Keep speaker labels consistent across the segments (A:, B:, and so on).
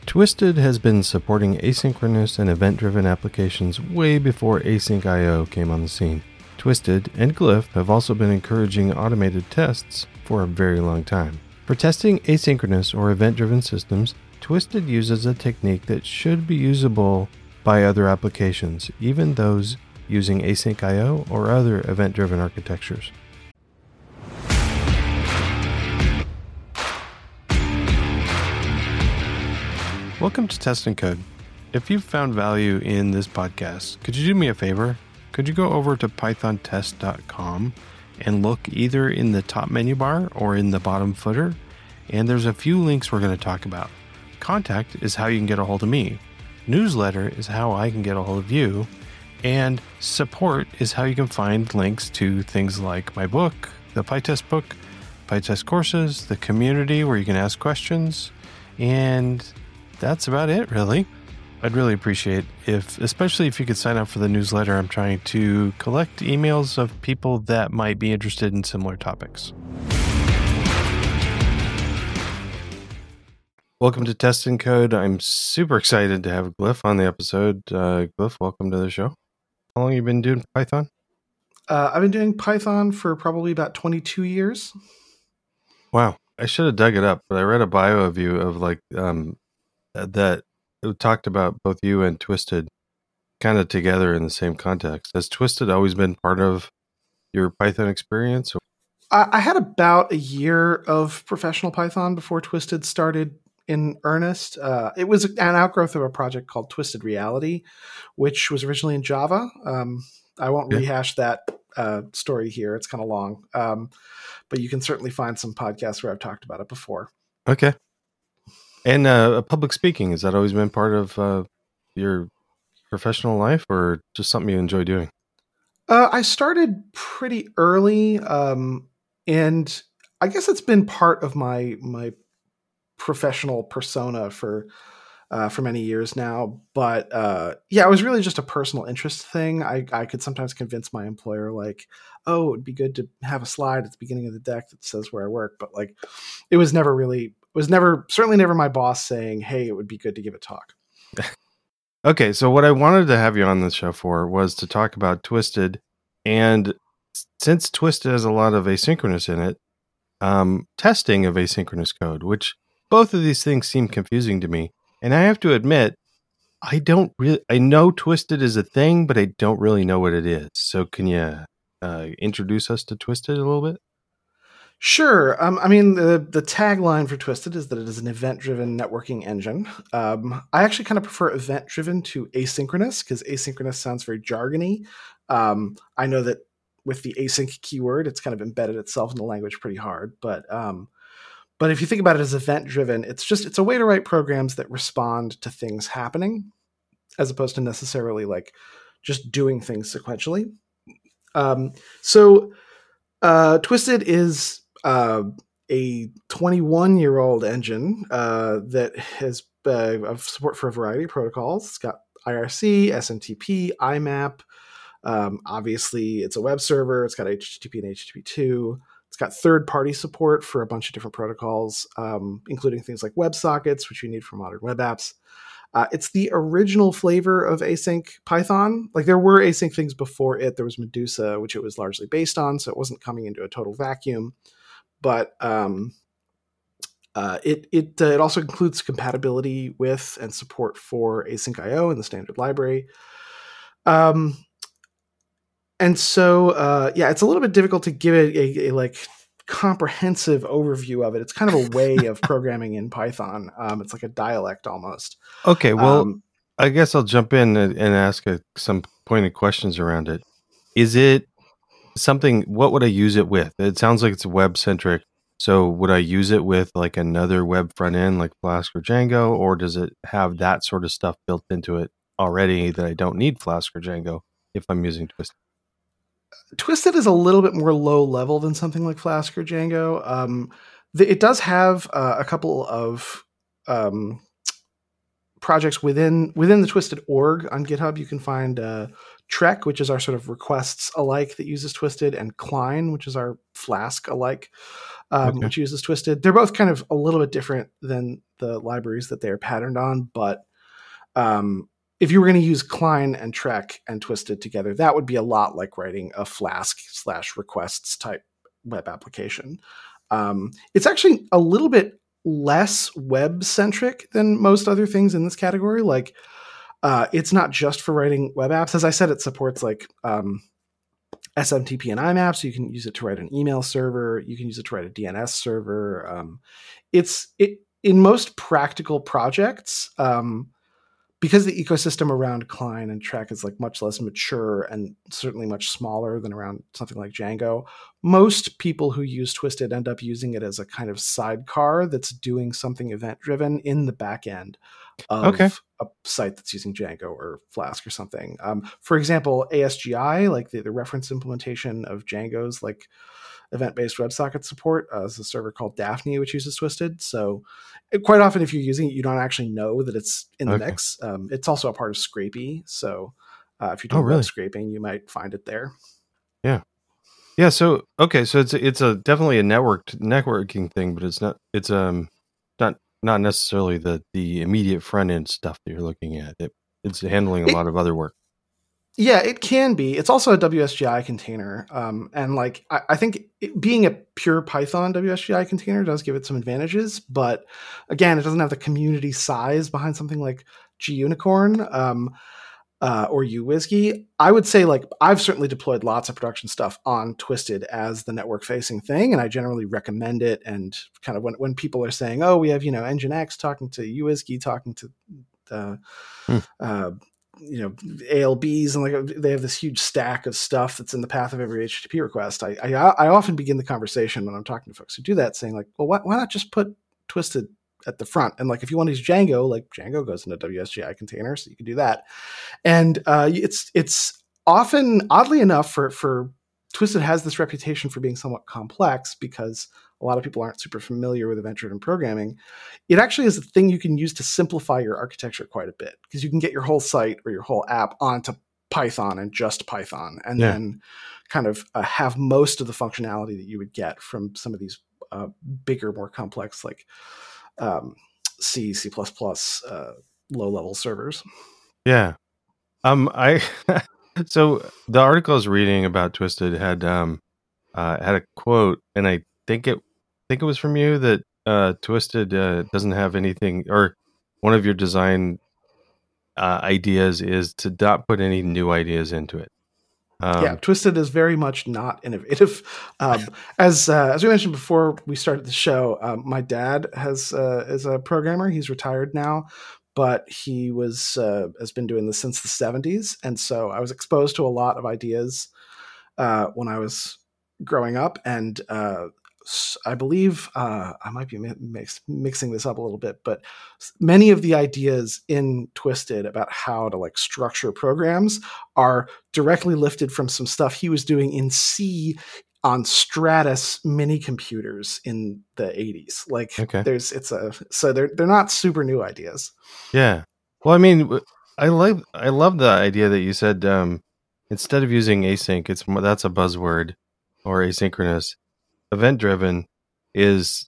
A: Twisted has been supporting asynchronous and event-driven applications way before Async.io came on the scene. Twisted and Glyph have also been encouraging automated tests for a very long time. For testing asynchronous or event-driven systems, Twisted uses a technique that should be usable by other applications, even those using Async.io or other event-driven architectures. Welcome to Test and Code. If you've found value in this podcast, could you do me a favor? Could you go over to pythontest.com and look either in the top menu bar or in the bottom footer? And there's a few links we're going to talk about. Contact is how you can get a hold of me. Newsletter is how I can get a hold of you. And support is how you can find links to things like my book, the PyTest book, PyTest courses, the community where you can ask questions, and that's about it, really. I'd really appreciate especially if you could sign up for the newsletter. I'm trying to collect emails of people that might be interested in similar topics. Welcome to Test and Code. I'm super excited to have Glyph on the episode. Glyph, welcome to the show. How long have you been doing Python?
B: I've been doing Python for probably about 22 years.
A: Wow. I should have dug it up, but I read a bio of you of that talked about both you and Twisted kind of together in the same context. Has Twisted always been part of your Python experience?
B: I had about a year of professional Python before Twisted started in earnest. It was an outgrowth of a project called Twisted Reality, which was originally in Java. I won't rehash that story here. It's kind of long. But you can certainly find some podcasts where I've talked about it before.
A: Okay. And public speaking, has that always been part of your professional life or just something you enjoy doing?
B: I started pretty early, and I guess it's been part of my professional persona for many years now. But it was really just a personal interest thing. I could sometimes convince my employer, like, oh, it would be good to have a slide at the beginning of the deck that says where I work. But like, it was certainly never my boss saying, hey, it would be good to give a talk.
A: Okay, so what I wanted to have you on the show for was to talk about Twisted. And since Twisted has a lot of asynchronous in it, testing of asynchronous code, which both of these things seem confusing to me. And I have to admit, I know Twisted is a thing, but I don't really know what it is. So can you introduce us to Twisted a little bit?
B: Sure. The tagline for Twisted is that it is an event-driven networking engine. I actually kind of prefer event-driven to asynchronous because asynchronous sounds very jargony. I know that with the async keyword, it's kind of embedded itself in the language pretty hard. But if you think about it as event-driven, it's a way to write programs that respond to things happening, as opposed to necessarily like just doing things sequentially. Twisted is a 21-year-old engine that has of support for a variety of protocols. It's got IRC, SMTP, IMAP. Obviously, it's a web server. It's got HTTP and HTTP2. It's got third-party support for a bunch of different protocols, including things like WebSockets, which you need for modern web apps. It's the original flavor of async Python. Like, there were async things before it. There was Medusa, which it was largely based on, so it wasn't coming into a total vacuum. But it also includes compatibility with and support for Async.io in the standard library. And so it's a little bit difficult to give it a like comprehensive overview of it. It's kind of a way of programming in Python. It's like a dialect almost.
A: Okay, well, I guess I'll jump in and ask some pointed questions around it. Is it something, what would I use it with? It sounds like it's web-centric. So would I use it with like another web front end like Flask or Django, or does it have that sort of stuff built into it already that I don't need Flask or Django if I'm using Twisted?
B: Twisted is a little bit more low level than something like Flask or Django. It does have a couple of projects within the Twisted org on GitHub. You can find Trek, which is our sort of requests alike that uses Twisted, and Klein, which is our Flask alike.
A: Okay.
B: which uses Twisted. They're both kind of a little bit different than the libraries that they're patterned on, but if you were going to use Cline and Trek and Twisted together, that would be a lot like writing a Flask/requests type web application. It's actually a little bit less web centric than most other things in this category. Like, it's not just for writing web apps. As I said, it supports like SMTP and IMAP, so you can use it to write an email server. You can use it to write a DNS server. It in most practical projects. Because the ecosystem around Cline and Trek is like much less mature and certainly much smaller than around something like Django, most people who use Twisted end up using it as a kind of sidecar that's doing something event-driven in the back end of a site that's using Django or Flask or something. For example, ASGI, like the reference implementation of Django's like event-based WebSocket support, is a server called Daphne, which uses Twisted. So quite often, if you're using it, you don't actually know that it's in the mix. It's also a part of Scrapey. So if you're doing web scraping, you might find it there.
A: Yeah. Yeah. So, okay. So it's a definitely a networking thing, but it's not necessarily the immediate front end stuff that you're looking at. It's handling a lot of other work.
B: Yeah, it can be. It's also a WSGI container. And like, I think being a pure Python WSGI container does give it some advantages. But again, it doesn't have the community size behind something like GUnicorn or uWSGI. I would say, like, I've certainly deployed lots of production stuff on Twisted as the network facing thing. And I generally recommend it. And kind of when people are saying, oh, we have, Nginx talking to uWSGI, talking to ALBs, and like they have this huge stack of stuff that's in the path of every HTTP request. I often begin the conversation when I'm talking to folks who do that saying like, well, why not just put Twisted at the front? And like, if you want to use Django, like Django goes into WSGI container, so you can do that. And it's often, oddly enough, for Twisted has this reputation for being somewhat complex because a lot of people aren't super familiar with event-driven programming. It actually is a thing you can use to simplify your architecture quite a bit, because you can get your whole site or your whole app onto Python and just Python, and then kind of have most of the functionality that you would get from some of these bigger, more complex, like C, C++, low-level servers.
A: Yeah. So the article I was reading about Twisted had a quote, and I think it was from you, that Twisted doesn't have anything, or one of your design ideas is to not put any new ideas into it.
B: Twisted is very much not innovative. As we mentioned before we started the show, my dad is a programmer. He's retired now, but he has been doing this since the 70s. And so I was exposed to a lot of ideas when I was growing up. And I believe I might be mixing this up a little bit, but many of the ideas in Twisted about how to like structure programs are directly lifted from some stuff he was doing in C on Stratus mini computers in the 80s. Like, so they're not super new ideas.
A: Yeah. Well, I mean, I love the idea that you said instead of using async, that's a buzzword, or asynchronous. Event driven is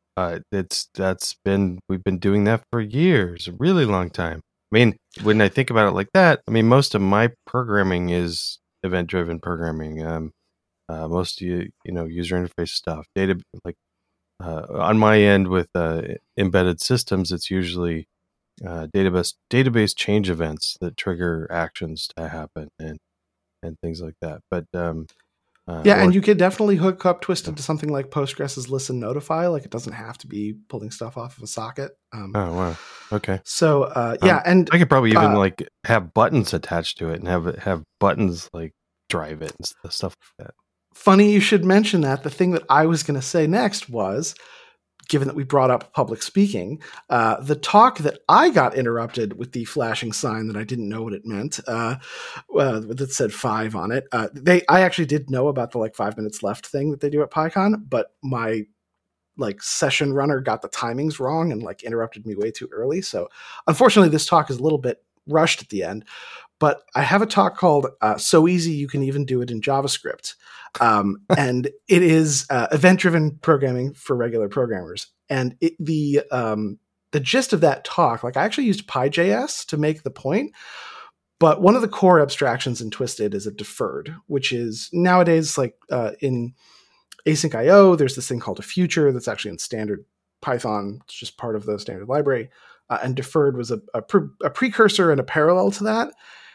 A: we've been doing that for years, a really long time. I mean, when I think about it like that, I mean, most of my programming is event driven programming. Most user interface stuff, data, like on my end with embedded systems, it's usually database change events that trigger actions to happen and things like that. But
B: and you could definitely hook up Twisted to something like Postgres's listen notify. Like, it doesn't have to be pulling stuff off of a socket.
A: Oh wow, okay.
B: So and
A: I could probably even like have buttons attached to it and have buttons like drive it and stuff like that.
B: Funny you should mention that. The thing that I was going to say next was, given that we brought up public speaking, the talk that I got interrupted with the flashing sign that I didn't know what it meant, that said 5 on it. I actually did know about the like 5 minutes left thing that they do at PyCon, but my like session runner got the timings wrong and like interrupted me way too early. So unfortunately, this talk is a little bit rushed at the end. But I have a talk called So Easy You Can Even Do It in JavaScript. And it is event-driven programming for regular programmers. And the gist of that talk, like I actually used Py.js to make the point, but one of the core abstractions in Twisted is a deferred, which is nowadays like in async IO, there's this thing called a future that's actually in standard Python. It's just part of the standard library. And deferred was a precursor and a parallel to that.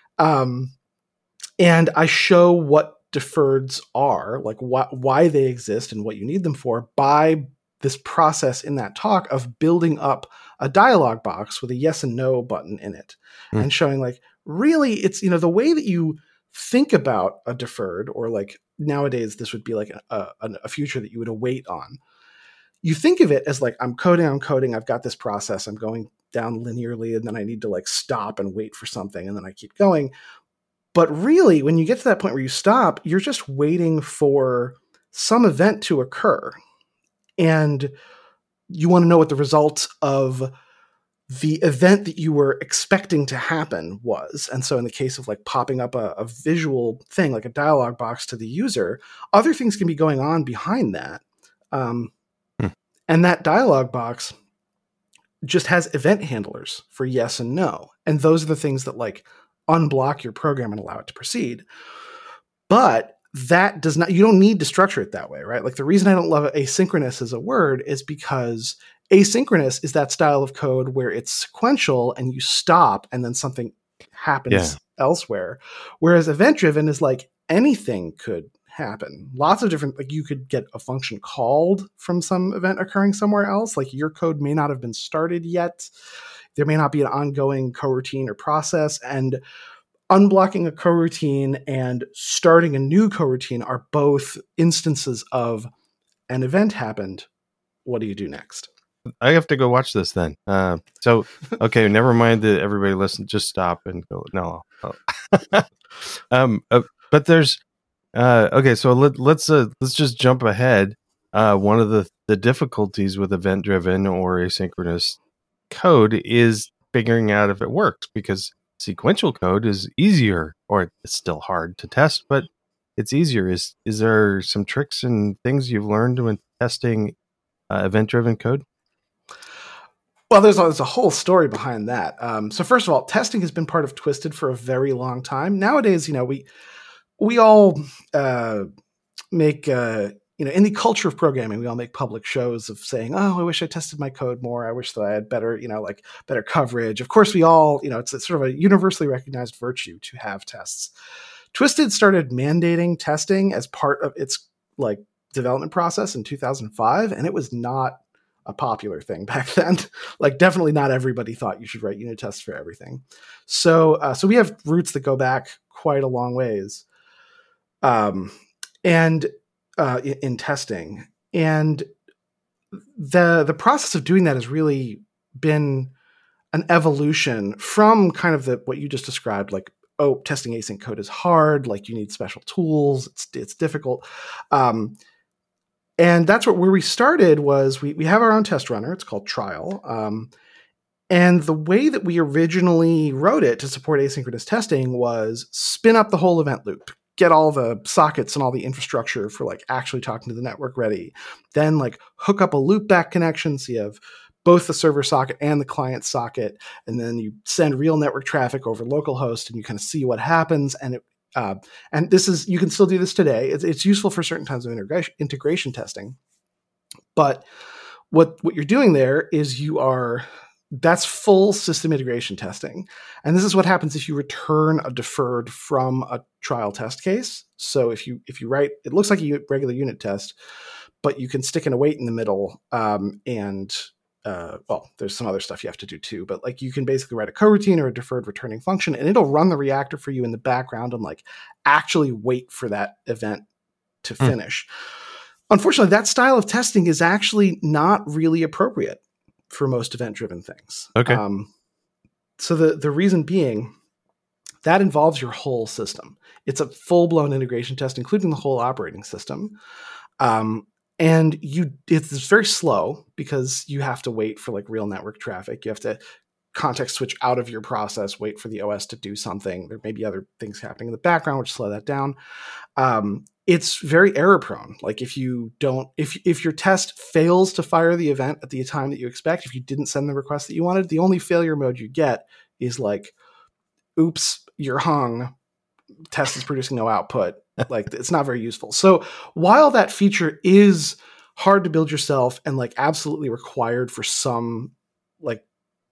B: And I show what deferreds are, like why they exist and what you need them for by this process in that talk of building up a dialog box with a yes and no button in it and showing like, really, it's, the way that you think about a deferred, or like nowadays, this would be like a future that you would await on. You think of it as like, I'm coding, I've got this process, I'm going down linearly, and then I need to like stop and wait for something, and then I keep going. But really, when you get to that point where you stop, you're just waiting for some event to occur. And you want to know what the result of the event that you were expecting to happen was. And so in the case of like popping up a visual thing, like a dialog box to the user, other things can be going on behind that. And that dialog box just has event handlers for yes and no. And those are the things that like unblock your program and allow it to proceed. But that does not, you don't need to structure it that way, right? Like the reason I don't love asynchronous as a word is because asynchronous is that style of code where it's sequential and you stop and then something happens elsewhere. Whereas event driven is like anything could happen. Lots of different, like you could get a function called from some event occurring somewhere else. Like your code may not have been started yet. There may not be an ongoing coroutine or process, and unblocking a coroutine and starting a new coroutine are both instances of an event happened. What do you do next?
A: I have to go watch this then. So, okay, never mind that everybody listen, just stop and go. No. But there's, okay, so let's just jump ahead. One of the difficulties with event driven or asynchronous code is figuring out if it works, because sequential code is easier, or it's still hard to test, but it's easier. Is there some tricks and things you've learned when testing event driven code?
B: Well, there's a whole story behind that. So first of all, testing has been part of Twisted for a very long time. Nowadays, we all make, in the culture of programming, we all make public shows of saying, oh, I wish I tested my code more. I wish that I had better, better coverage. Of course, we all, it's sort of a universally recognized virtue to have tests. Twisted started mandating testing as part of its like development process in 2005, and it was not a popular thing back then. Like definitely not everybody thought you should write unit tests for everything. So we have roots that go back quite a long ways. In testing, and the process of doing that has really been an evolution from kind of what you just described, like, oh, testing async code is hard, like you need special tools, it's difficult. And that's where we started was we have our own test runner. It's called Trial. And the way that we originally wrote it to support asynchronous testing was spin up the whole event loop, get all the sockets and all the infrastructure for like actually talking to the network ready. Then like hook up a loopback connection. So you have both the server socket and the client socket. And then you send real network traffic over localhost and you kind of see what happens. And this is, you can still do this today. It's useful for certain kinds of integration testing. But what you're doing there is that's full system integration testing. And this is what happens if you return a deferred from a trial test case. So if you write, it looks like a regular unit test, but you can stick an await in the middle. There's some other stuff you have to do too, but like you can basically write a coroutine or a deferred returning function, and it'll run the reactor for you in the background and like actually wait for that event to finish. Unfortunately, that style of testing is actually not really appropriate for most event-driven things.
A: Okay.
B: So the reason being, that involves your whole system. It's a full-blown integration test, including the whole operating system. And it's very slow because you have to wait for like real network traffic. You have to context switch out of your process, wait for the OS to do something. There may be other things happening in the background which slow that down. It's very error prone. Like if your test fails to fire the event at the time that you expect, if you didn't send the request that you wanted, the only failure mode you get is like, oops, you're hung. Test is producing no output. Like it's not very useful. So while that feature is hard to build yourself and like absolutely required for some like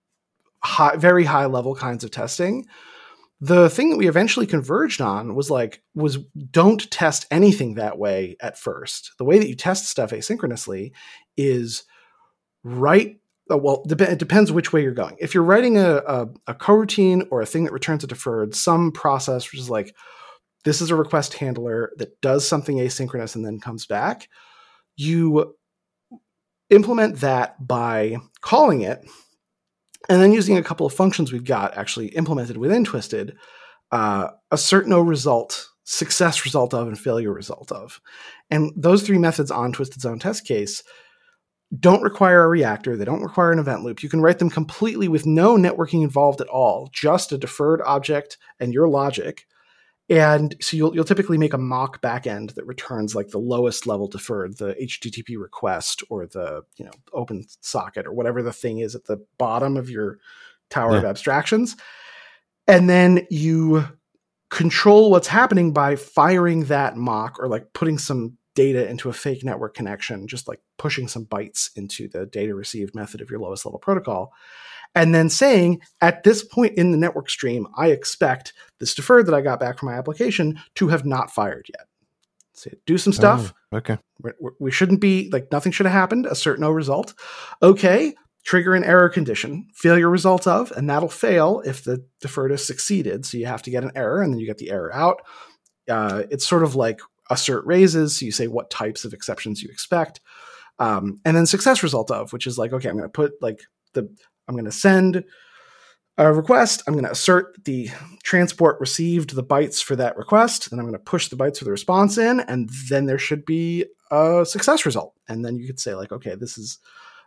B: very high level kinds of testing, the thing that we eventually converged on was don't test anything that way at first. The way that you test stuff asynchronously is it depends which way you're going. If you're writing a coroutine or a thing that returns a deferred, some process which is like, this is a request handler that does something asynchronous and then comes back, you implement that by calling it and then using a couple of functions we've got actually implemented within Twisted, assert no result, success result of, and failure result of. And those three methods on Twisted's own test case don't require a reactor. They don't require an event loop. You can write them completely with no networking involved at all, just a deferred object and your logic. And so you'll typically make a mock backend that returns like the lowest level deferred, the HTTP request or the open socket or whatever the thing is at the bottom of your tower of abstractions. And then you control what's happening by firing that mock or like putting some data into a fake network connection, just like pushing some bytes into the data received method of your lowest level protocol. And then saying, at this point in the network stream, I expect this deferred that I got back from my application to have not fired yet. So do some stuff.
A: Oh, okay.
B: We shouldn't be, like, nothing should have happened. Assert no result. Okay. Trigger an error condition. Failure result of, and that'll fail if the deferred has succeeded. So you have to get an error, and then you get the error out. It's sort of like assert raises. So you say what types of exceptions you expect. And then success result of, which is like, okay, I'm going to put I'm going to send a request. I'm going to assert the transport received the bytes for that request. Then I'm going to push the bytes for the response in, and then there should be a success result. And then you could say like, okay, this is,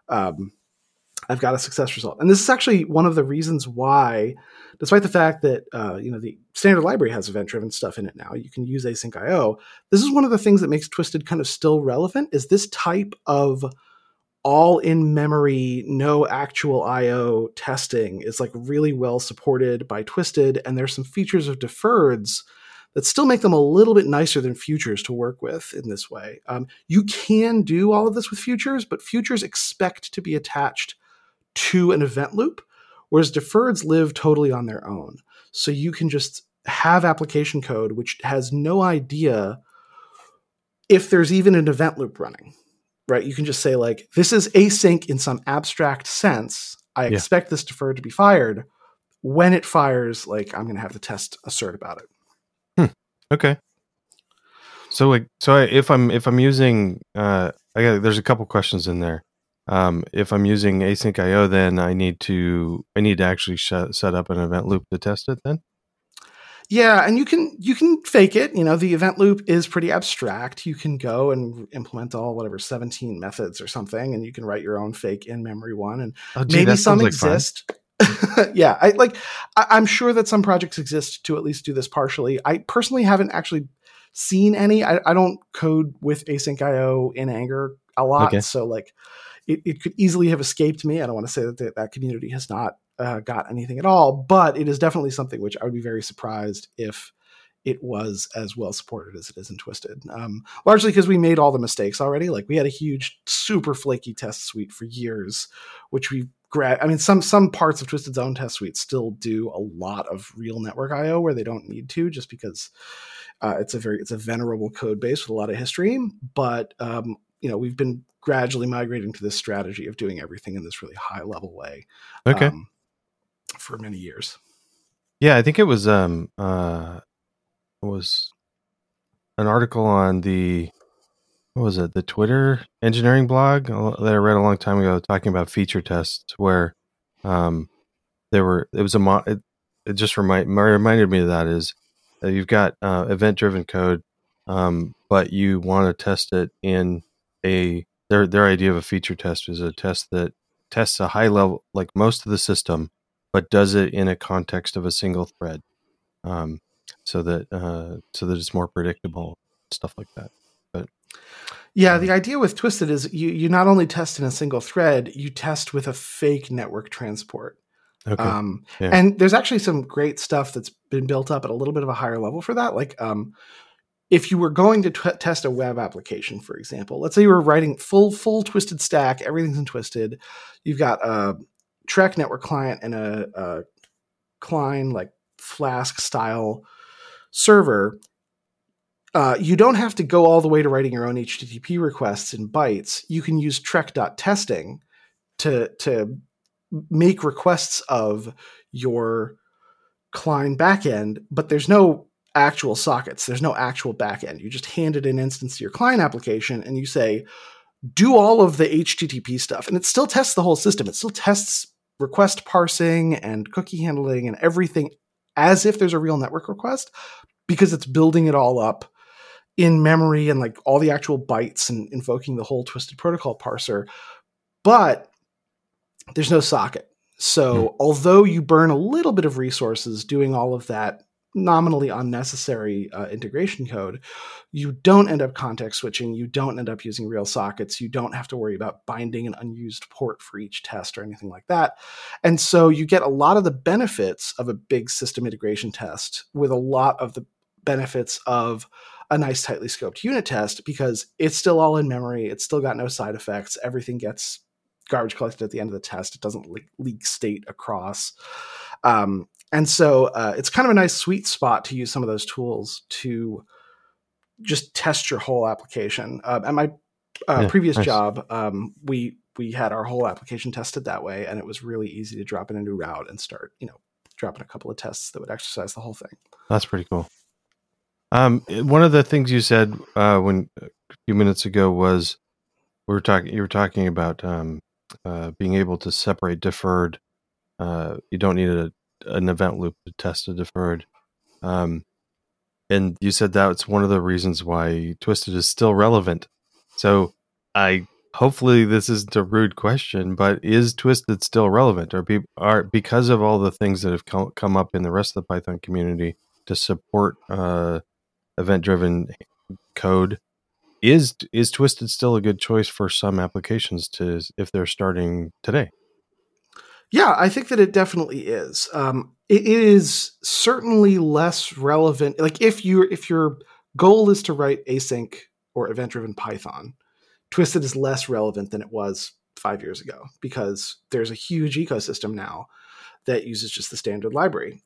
B: I've got a success result. And this is actually one of the reasons why, despite the fact that, the standard library has event-driven stuff in it now, you can use async IO. This is one of the things that makes Twisted kind of still relevant, is this type of all in memory, no actual IO testing is like really well supported by Twisted. And there's some features of deferreds that still make them a little bit nicer than futures to work with in this way. You can do all of this with futures, but futures expect to be attached to an event loop, whereas deferreds live totally on their own. So you can just have application code which has no idea if there's even an event loop running. Right, you can just say like, this is async in some abstract sense. I expect this deferred to be fired. When it fires, like, I'm going to have the test assert about it.
A: Okay. So if I'm using, there's a couple questions in there. If I'm using async IO, then I need to actually set up an event loop to test it then?
B: Yeah, and you can fake it. The event loop is pretty abstract. You can go and implement all 17 methods or something, and you can write your own fake in-memory one. And maybe some exist. Yeah, I'm sure that some projects exist to at least do this partially. I personally haven't actually seen any. I don't code with async IO in Anger a lot, so like it could easily have escaped me. I don't want to say that community has not got anything at all, but it is definitely something which I would be very surprised if it was as well supported as it is in Twisted. Largely because we made all the mistakes already. Like we had a huge, super flaky test suite for years, which some parts of Twisted's own test suite still do a lot of real network IO where they don't need to, just because it's a venerable code base with a lot of history. But we've been gradually migrating to this strategy of doing everything in this really high level way.
A: Okay.
B: For many years.
A: Yeah, I think it was an article on the Twitter engineering blog that I read a long time ago talking about feature tests where it just reminded me of that is that you've got event driven code, but you want to test it in their idea of a feature test is a test that tests a high level, like most of the system, but does it in a context of a single thread, so that it's more predictable, stuff like that. But
B: yeah, the idea with Twisted is you not only test in a single thread, you test with a fake network transport.
A: okay, yeah,
B: And there's actually some great stuff that's been built up at a little bit of a higher level for that. Like if you were going to test a web application, for example, let's say you were writing full Twisted stack, everything's in Twisted. You've got a Trek network client and a Klein like Flask style server. You don't have to go all the way to writing your own HTTP requests in bytes. You can use trek.testing to make requests of your Klein backend, but there's no actual sockets. There's no actual backend. You just hand it an instance to your Klein application and you say, do all of the HTTP stuff. And it still tests the whole system. It still tests request parsing and cookie handling and everything as if there's a real network request, because it's building it all up in memory and like all the actual bytes and invoking the whole Twisted protocol parser. But there's no socket. So although you burn a little bit of resources doing all of that nominally unnecessary integration code, you don't end up context switching. You don't end up using real sockets. You don't have to worry about binding an unused port for each test or anything like that. And so you get a lot of the benefits of a big system integration test with a lot of the benefits of a nice tightly scoped unit test, because it's still all in memory. It's still got no side effects. Everything gets garbage collected at the end of the test. It doesn't leak state across. And so it's kind of a nice sweet spot to use some of those tools to just test your whole application. At my previous job, we had our whole application tested that way, and it was really easy to drop in a new route and start, dropping a couple of tests that would exercise the whole thing.
A: That's pretty cool. One of the things you said when a few minutes ago was you were talking about being able to separate deferred. You don't need an event loop to test a deferred. And you said that's one of the reasons why Twisted is still relevant. So hopefully this isn't a rude question, but is Twisted still relevant? Are because of all the things that have come up in the rest of the Python community to support event-driven code, is Twisted still a good choice for some applications if they're starting today?
B: Yeah, I think that it definitely is. It is certainly less relevant. Like if your goal is to write async or event-driven Python, Twisted is less relevant than it was 5 years ago, because there's a huge ecosystem now that uses just the standard library.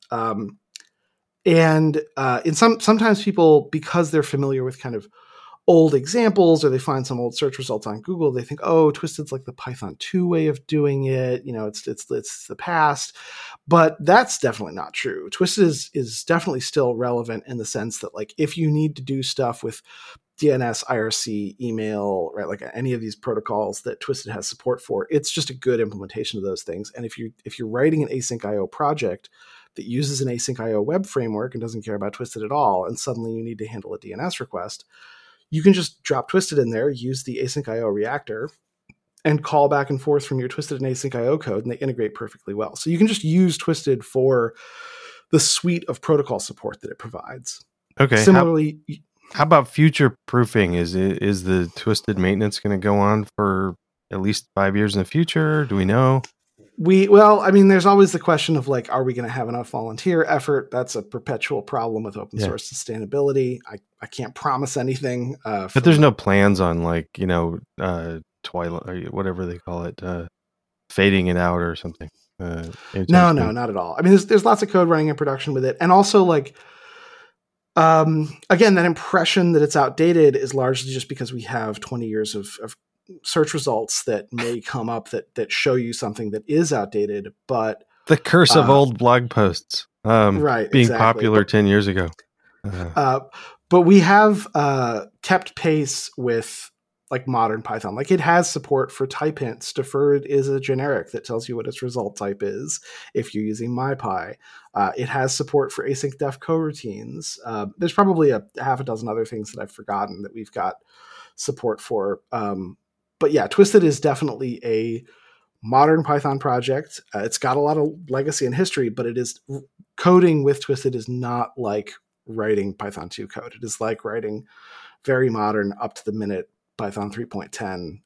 B: And sometimes people, because they're familiar with kind of old examples, or they find some old search results on Google, they think, oh, Twisted's like the Python 2 way of doing it. It's the past. But that's definitely not true. Twisted is definitely still relevant in the sense that, like, if you need to do stuff with DNS, IRC, email, right, like any of these protocols that Twisted has support for, it's just a good implementation of those things. And if you're writing an async IO project that uses an async IO web framework and doesn't care about Twisted at all, and suddenly you need to handle a DNS request, you can just drop Twisted in there, use the async IO reactor, and call back and forth from your Twisted and async IO code, and they integrate perfectly well. So you can just use Twisted for the suite of protocol support that it provides.
A: Okay.
B: Similarly,
A: how about future proofing? Is the Twisted maintenance going to go on for at least 5 years in the future? Do we know?
B: There's always the question of, like, are we going to have enough volunteer effort? That's a perpetual problem with open source sustainability. I can't promise anything.
A: But there's no plans on, like, Twilight, or whatever they call it, fading it out or something.
B: No, not at all. I mean, there's lots of code running in production with it. And also, like, again, that impression that it's outdated is largely just because we have 20 years of search results that may come up that show you something that is outdated. But
A: the curse of old blog posts,
B: right,
A: being popular 10 years ago.
B: But we have kept pace with, like, modern Python. Like, it has support for type hints. Deferred is a generic that tells you what its result type is if you're using MyPy. It has support for async def coroutines. There's probably a half a dozen other things that I've forgotten that we've got support for. But yeah, Twisted is definitely a modern Python project. It's got a lot of legacy and history, but it is coding with Twisted is not like writing Python 2 code. It is like writing very modern, up to the minute Python 3.10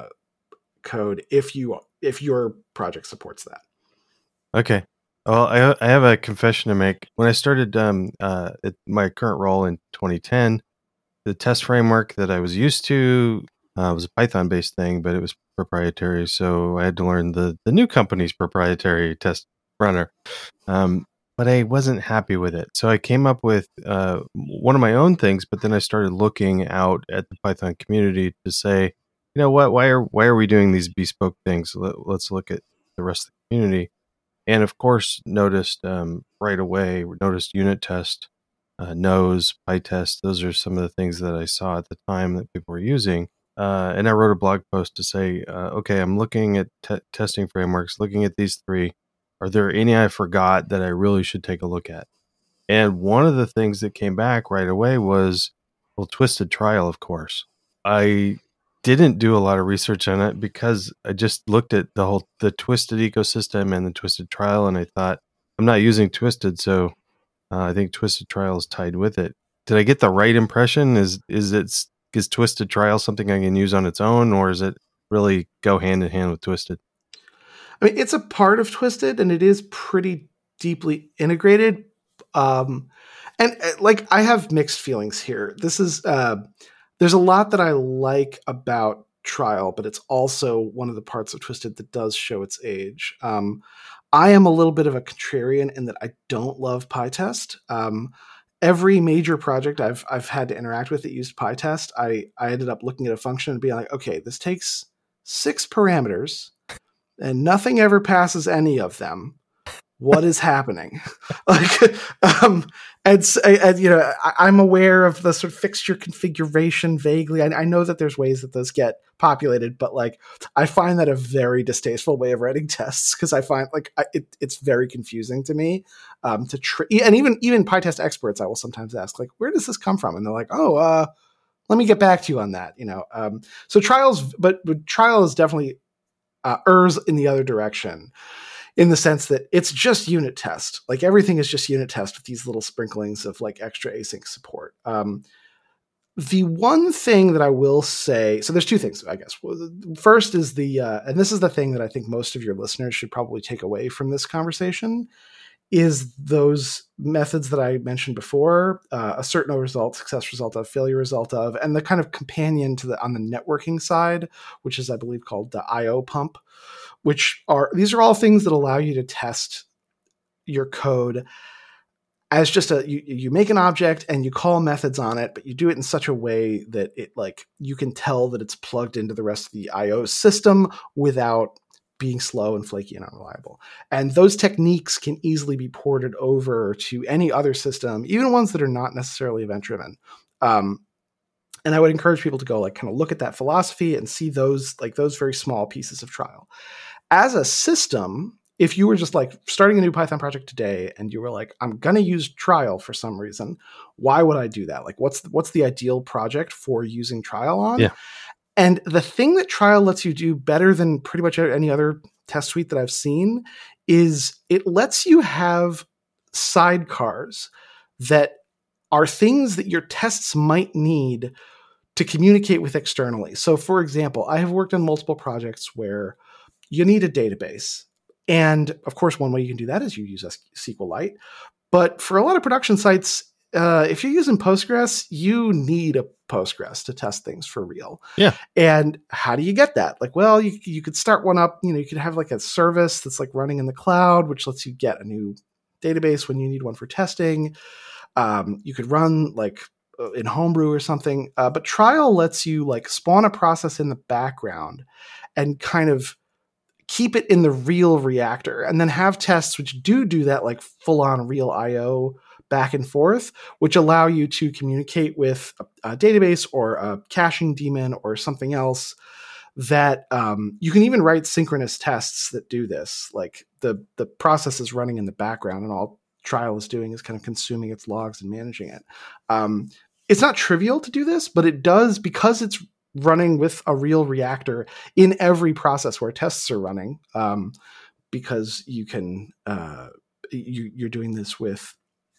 B: code if your project supports that.
A: Okay. Well, I have a confession to make. When I started at my current role in 2010, the test framework that I was used to was a Python-based thing, but it was proprietary, so I had to learn the new company's proprietary test runner. But I wasn't happy with it, so I came up with one of my own things. But then I started looking out at the Python community to say, you know what? Why are we doing these bespoke things? Let's look at the rest of the community. And of course, noticed right away, unit test, nose, PyTest. Those are some of the things that I saw at the time that people were using. And I wrote a blog post to say, okay, I'm looking at testing frameworks, looking at these three. Are there any I forgot that I really should take a look at? And one of the things that came back right away was, well, Twisted Trial, of course. I didn't do a lot of research on it because I just looked at the Twisted ecosystem and the Twisted Trial, and I thought, I'm not using Twisted, so I think Twisted Trial is tied with it. Did I get the right impression? Is Twisted Trial something I can use on its own, or is it really go hand in hand with Twisted?
B: I mean, it's a part of Twisted, and it is pretty deeply integrated. And like, I have mixed feelings here. This is there's a lot that I like about Trial, but it's also one of the parts of Twisted that does show its age. I am a little bit of a contrarian in that I don't love PyTest. Every major project I've had to interact with that used PyTest, I ended up looking at a function and being like, okay, this takes 6 parameters and nothing ever passes any of them. What is happening? And you know, I'm aware of the sort of fixture configuration vaguely. I know that there's ways that those get populated, but like, I find that a very distasteful way of writing tests, because I find like it's very confusing to me. And even PyTest experts, I will sometimes ask, like, where does this come from? And they're like, oh, let me get back to you on that. You know, so but Trial is definitely errs in the other direction, in the sense that it's just unit test. Like, everything is just unit test with these little sprinklings of like extra async support. The one thing that I will say, so there's 2 things, I guess. First is and this is the thing that I think most of your listeners should probably take away from this conversation, is those methods that I mentioned before, assert no result, success result of, failure result of, and the kind of companion to on the networking side, which is, I believe, called the IO pump. These are all things that allow you to test your code as just you make an object and you call methods on it, but you do it in such a way that it, like, you can tell that it's plugged into the rest of the IO system without being slow and flaky and unreliable. And those techniques can easily be ported over to any other system, even ones that are not necessarily event-driven. And I would encourage people to go, like, kind of look at that philosophy and see those very small pieces of Trial. As a system, if you were just like starting a new Python project today and you were like, I'm going to use Trial for some reason, why would I do that? Like, what's the ideal project for using Trial on?
A: Yeah.
B: And the thing that Trial lets you do better than pretty much any other test suite that I've seen is it lets you have sidecars that are things that your tests might need to communicate with externally. So, for example, I have worked on multiple projects where you need a database. And of course, one way you can do that is you use SQLite. But for a lot of production sites, if you're using Postgres, you need a Postgres to test things for real.
A: Yeah.
B: And how do you get that? Like, well, you could start one up. You know, you could have like a service that's like running in the cloud, which lets you get a new database when you need one for testing. You could run like in Homebrew or something. But Trial lets you like spawn a process in the background and kind of keep it in the real reactor, and then have tests which do that, like full on real IO back and forth, which allow you to communicate with a database or a caching daemon or something else that you can even write synchronous tests that do this. Like the process is running in the background and all Trial is doing is kind of consuming its logs and managing it. It's not trivial to do this, but it does, because it's running with a real reactor in every process where tests are running, because you can you're doing this with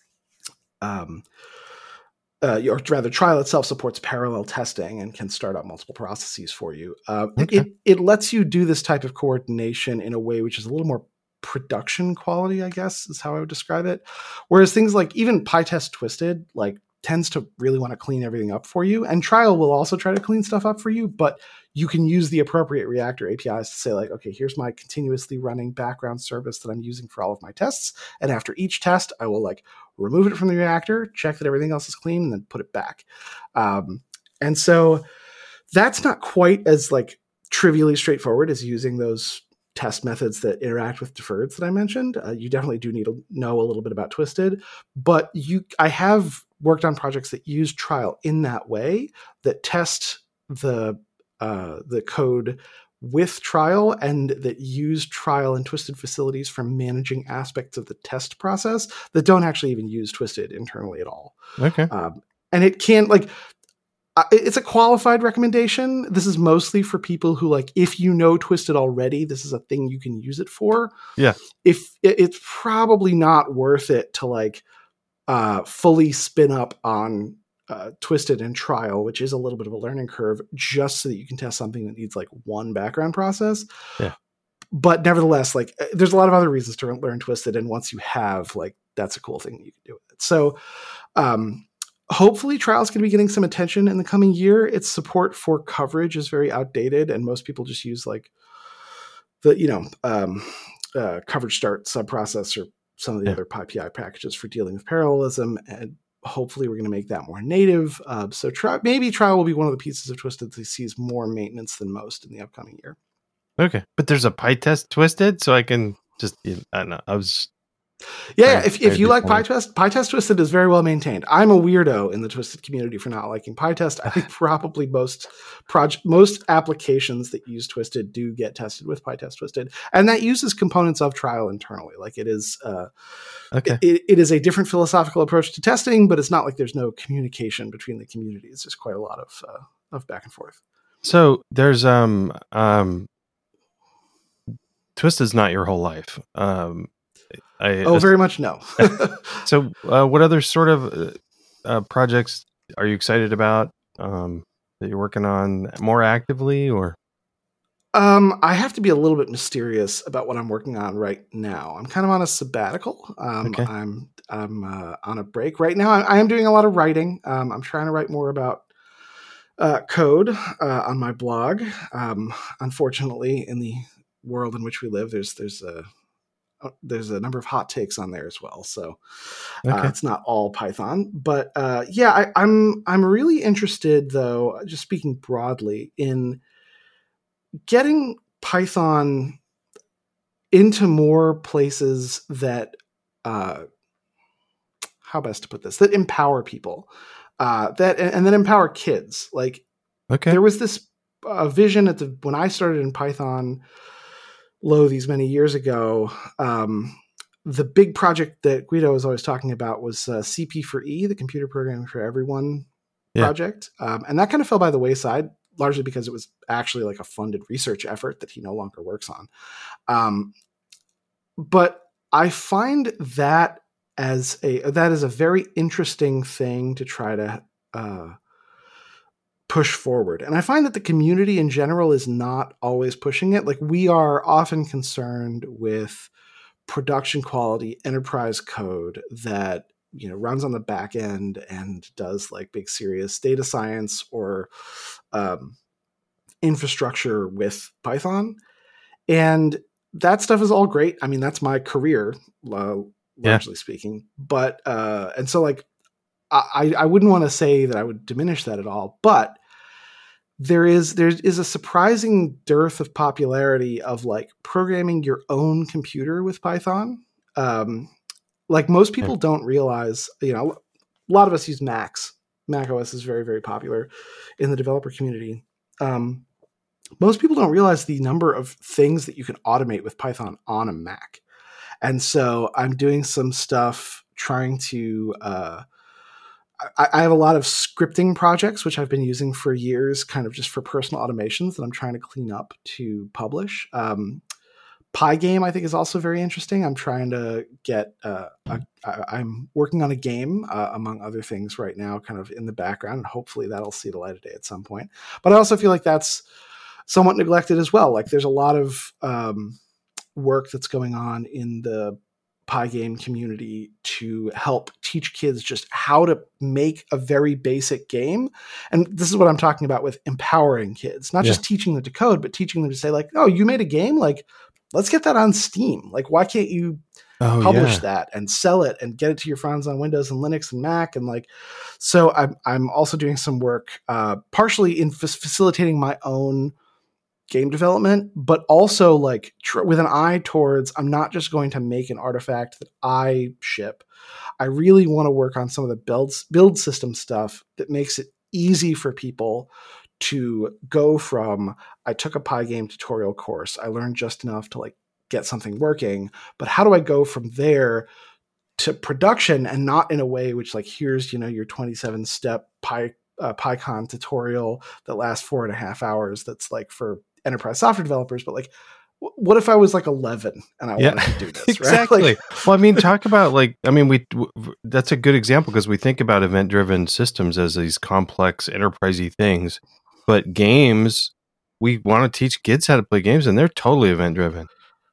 B: or rather, trial itself supports parallel testing and can start up multiple processes for you.
A: Okay.
B: It lets you do this type of coordination in a way which is a little more production quality, I guess, is how I would describe it. Whereas things like even PyTest Twisted, like, tends to really want to clean everything up for you, and Trial will also try to clean stuff up for you, but you can use the appropriate Reactor APIs to say, like, okay, here's my continuously running background service that I'm using for all of my tests, and after each test, I will like remove it from the reactor, check that everything else is clean, and then put it back. And so that's not quite as like trivially straightforward as using those test methods that interact with deferreds that I mentioned. You definitely do need to know a little bit about Twisted, but I have worked on projects that use Trial in that way, that test the code with Trial and that use Trial and Twisted facilities for managing aspects of the test process that don't actually even use Twisted internally at all.
A: Okay.
B: And it can, like, it's a qualified recommendation. This is mostly for people who, like, if you know Twisted already, this is a thing you can use it for.
A: Yeah.
B: If it's probably not worth it to like fully spin up on Twisted and Trial, which is a little bit of a learning curve, just so that you can test something that needs like one background process.
A: Yeah.
B: But nevertheless, like, there's a lot of other reasons to learn Twisted, and once you have, like, that's a cool thing you can do with it. So hopefully Trial's going to be getting some attention in the coming year. Its support for coverage is very outdated, and most people just use like the coverage start subprocess or some of the other PyPI packages for dealing with parallelism, and hopefully we're going to make that more native. So maybe Trial will be one of the pieces of Twisted that sees more maintenance than most in the upcoming year.
A: Okay, but there's a PyTest Twisted, so I can just, I don't know. I was
B: if you like PyTest Twisted is very well maintained. I'm a weirdo in the Twisted community for not liking PyTest. I think probably most applications that use Twisted do get tested with PyTest Twisted, and that uses components of Trial internally. Like, it is it is a different philosophical approach to testing, but it's not like there's no communication between the communities. There's quite a lot of back and forth.
A: So there's Twisted's not your whole life.
B: Very much no.
A: So what other sort of projects are you excited about that you're working on more actively, or?
B: I have to be a little bit mysterious about what I'm working on right now. I'm kind of on a sabbatical.
A: Okay.
B: I'm on a break right now. I am doing a lot of writing. I'm trying to write more about code on my blog. Unfortunately, in the world in which we live, there's a number of hot takes on there as well. So it's not all Python, but I'm really interested, though, just speaking broadly, in getting Python into more places that, how best to put this, that empower people, and then empower kids. Like, there was this vision when I started in Python these many years ago. The big project that Guido was always talking about was CP4E, the Computer Programming for Everyone project. And that kind of fell by the wayside, largely because it was actually like a funded research effort that he no longer works on. But I find that as a very interesting thing to try to push forward. And I find that the community in general is not always pushing it. Like, we are often concerned with production quality enterprise code that, runs on the back end and does like big serious data science or infrastructure with Python. And that stuff is all great. I mean, that's my career, largely speaking. But and so, like, I wouldn't want to say that I would diminish that at all, but there is a surprising dearth of popularity of like programming your own computer with Python. Like, most people don't realize, a lot of us use Macs. Mac OS is very, very popular in the developer community. Most people don't realize the number of things that you can automate with Python on a Mac. And so I'm doing some stuff trying to I have a lot of scripting projects, which I've been using for years, kind of just for personal automations that I'm trying to clean up to publish. Pygame, I think, is also very interesting. I'm trying to get, I'm working on a game, among other things right now, kind of in the background, and hopefully that'll see the light of day at some point. But I also feel like that's somewhat neglected as well. Like there's a lot of work that's going on in the Pygame community to help teach kids just how to make a very basic game. And this is what I'm talking about with empowering kids, not just teaching them to code, but teaching them to say like, oh, you made a game? Like, let's get that on Steam. Like, why can't you publish that and sell it and get it to your friends on Windows and Linux and Mac? And like, so I'm also doing some work, partially in facilitating my own game development, but also like with an eye towards, I'm not just going to make an artifact that I ship. I really want to work on some of the build system stuff that makes it easy for people to go from, I took a Pygame tutorial course, I learned just enough to like get something working, but how do I go from there to production, and not in a way which like, here's, you know, your 27 step PyCon tutorial that lasts 4.5 hours. That's like for enterprise software developers, but like, what if I was like 11 and I wanted to do this?
A: Exactly.
B: Right?
A: Well, I mean, talk about like, I mean, that's a good example because we think about event-driven systems as these complex enterprisey things, but games, we want to teach kids how to play games, and they're totally event-driven.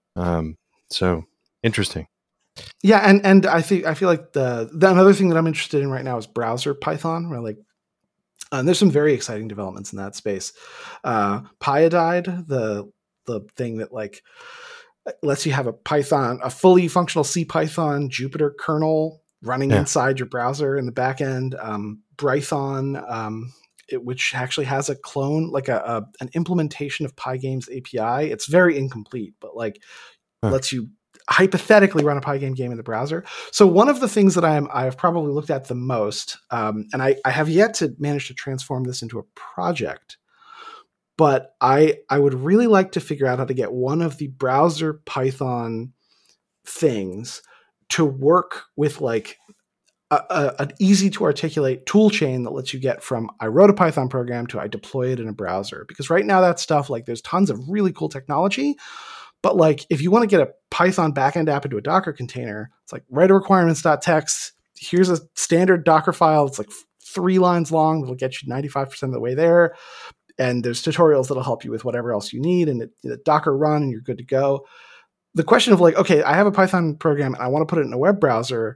A: So interesting.
B: Yeah, and I feel like the another thing that I'm interested in right now is browser Python, where like, and there's some very exciting developments in that space. Pyodide, the thing that like lets you have a fully functional CPython Jupyter kernel running inside your browser in the back end. Brython, which actually has a clone, like an implementation of Pygame's API. It's very incomplete, but like lets you hypothetically run a Pygame game in the browser. So one of the things that I have probably looked at the most, and I have yet to manage to transform this into a project, but I would really like to figure out how to get one of the browser Python things to work with like an easy to articulate tool chain that lets you get from I wrote a Python program to I deploy it in a browser. Because right now that stuff, like there's tons of really cool technology, but like if you want to get a Python backend app into a Docker container, it's like write a requirements.txt. Here's a standard Docker file. It's like 3 lines long. It'll get you 95% of the way there. And there's tutorials that'll help you with whatever else you need, and Docker run and you're good to go. The question of like, okay, I have a Python program and I want to put it in a web browser.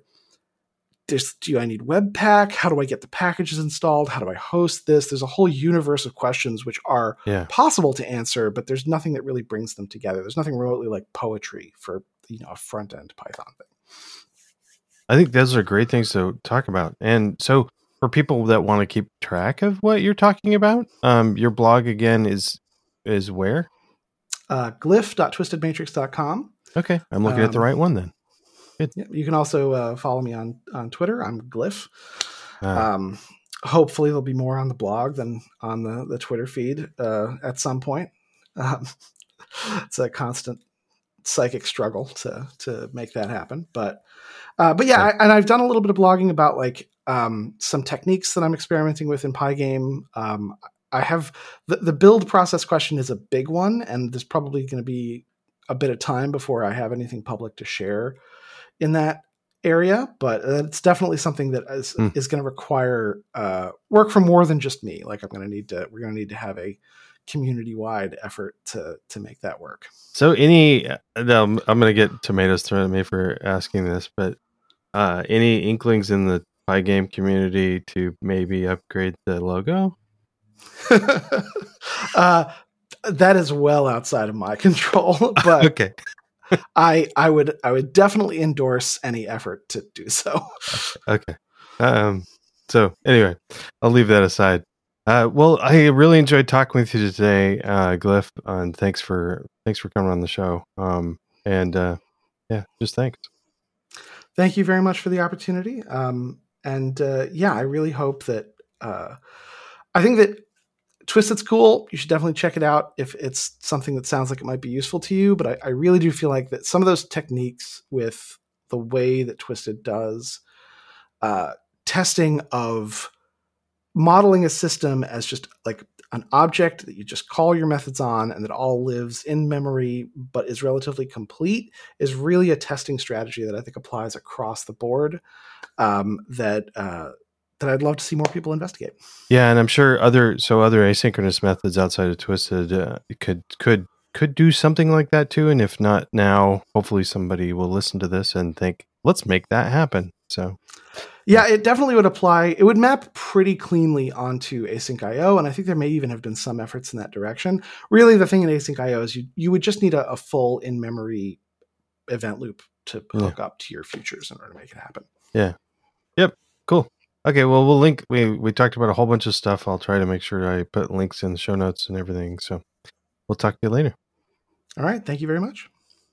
B: Do I need Webpack? How do I get the packages installed? How do I host this? There's a whole universe of questions which are possible to answer, but there's nothing that really brings them together. There's nothing remotely like poetry for, you know, a front end Python thing.
A: I think those are great things to talk about. And so for people that want to keep track of what you're talking about, your blog again is where?
B: Glyph.twistedmatrix.com.
A: Okay. I'm looking at the right one then. Good.
B: Yeah, you can also follow me on Twitter. I'm Glyph. Hopefully there'll be more on the blog than on the Twitter feed at some point. It's a constant psychic struggle to make that happen. But yeah, and I've done a little bit of blogging about like some techniques that I'm experimenting with in Pygame. I have the build process question is a big one, and there's probably going to be a bit of time before I have anything public to share in that area, but it's definitely something that is going to require work from more than just me. Like we're going to need to have a community-wide effort to make that work.
A: So I'm going to get tomatoes thrown at me for asking this, but any inklings in the Pygame community to maybe upgrade the logo?
B: That is well outside of my control, but
A: okay.
B: I would definitely endorse any effort to do so.
A: Okay. So anyway, I'll leave that aside. Well, I really enjoyed talking with you today, Glyph, and thanks for coming on the show. Just thanks.
B: Thank you very much for the opportunity. I really hope that I think that Twisted's cool. You should definitely check it out if it's something that sounds like it might be useful to you. But I really do feel like that some of those techniques with the way that Twisted does testing of modeling a system as just like an object that you just call your methods on and that all lives in memory but is relatively complete is really a testing strategy that I think applies across the board, that I'd love to see more people investigate.
A: Yeah, and I'm sure other asynchronous methods outside of Twisted could do something like that too. And if not now, hopefully somebody will listen to this and think, let's make that happen. So
B: yeah, it definitely would apply. It would map pretty cleanly onto Async.io, and I think there may even have been some efforts in that direction. Really, the thing in Async.io is you would just need a full in-memory event loop to hook up to your futures in order to make it happen.
A: Yeah. Yep. Cool. Okay, well, we'll link. We talked about a whole bunch of stuff. I'll try to make sure I put links in the show notes and everything. So we'll talk to you later.
B: All right. Thank you very much.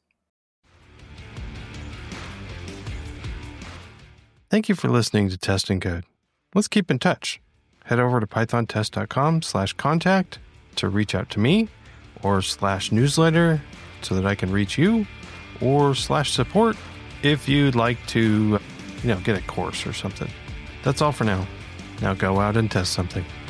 A: Thank you for listening to Test and Code. Let's keep in touch. Head over to pythontest.com/contact to reach out to me, or /newsletter so that I can reach you, or /support if you'd like to, get a course or something. That's all for now. Now go out and test something.